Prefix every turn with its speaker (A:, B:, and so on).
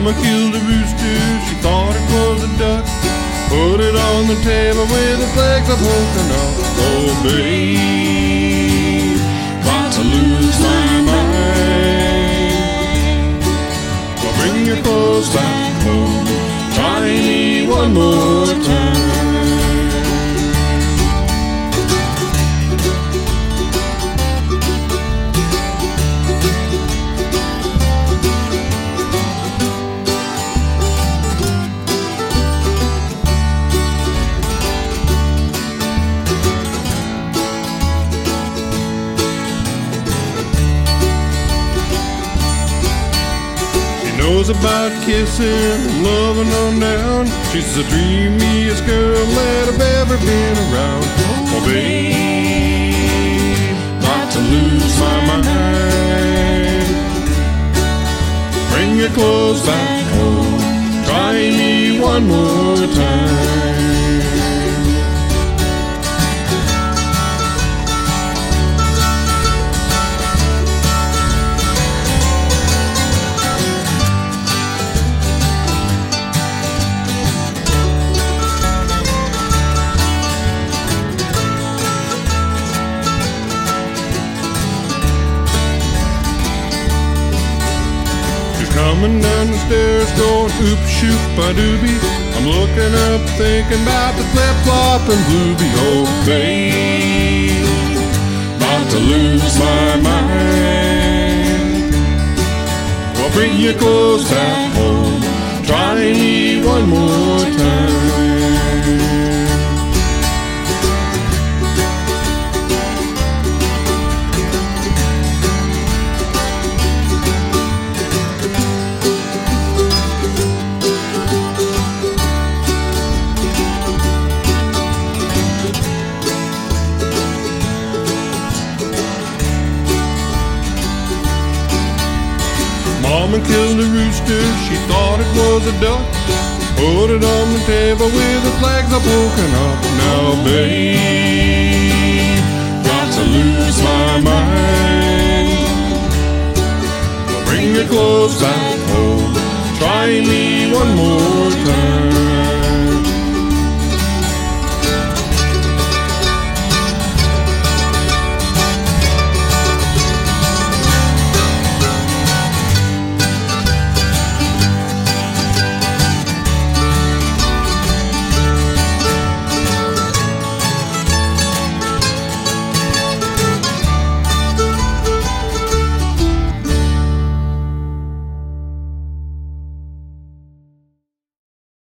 A: Mama killed a rooster, she thought it was a duck. Put it on the table with its legs up broken off. Oh, babe, about to lose my mind. Well, bring your clothes back home, try me one more time. Knows about kissing and loving on down. She's the dreamiest girl that I've ever been around. Oh, babe, about to lose my mind. Bring your clothes back home, try me one more time. Coming down the stairs, going oop shoop a doobie. I'm looking up, thinking about the flip flop and bluebie. Oh, babe, about to lose my mind. Well, bring your clothes back home, try me one more time. Mama killed a rooster, she thought it was a duck. Put it on the table with its legs all broken up. Now, babe, got to lose my mind. Well, bring your clothes back home, try me one more